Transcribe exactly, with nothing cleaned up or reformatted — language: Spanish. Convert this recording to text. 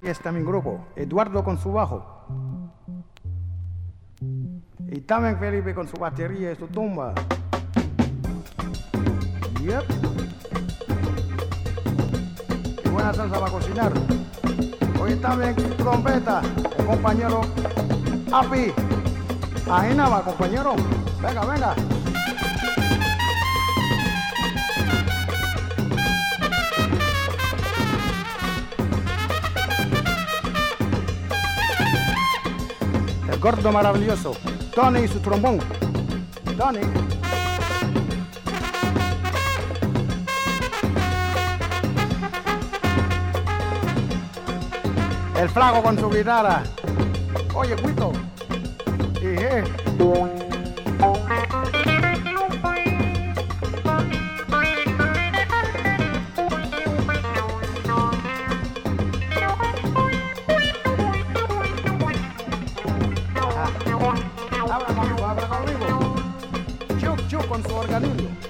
Está mi grupo, Eduardo con su bajo. Y también Felipe con su batería y su tumba. Yep. Y buena salsa para cocinar. Hoy también trompeta, el compañero Api. Ahí nada, compañero. Venga, venga. El gordo maravilloso, Tony y su trombón. Tony. El flaco con su guitarra. Oye, Cuito. Y eh. Habla conmigo, habla conmigo. Chuc, chuc con su organismo.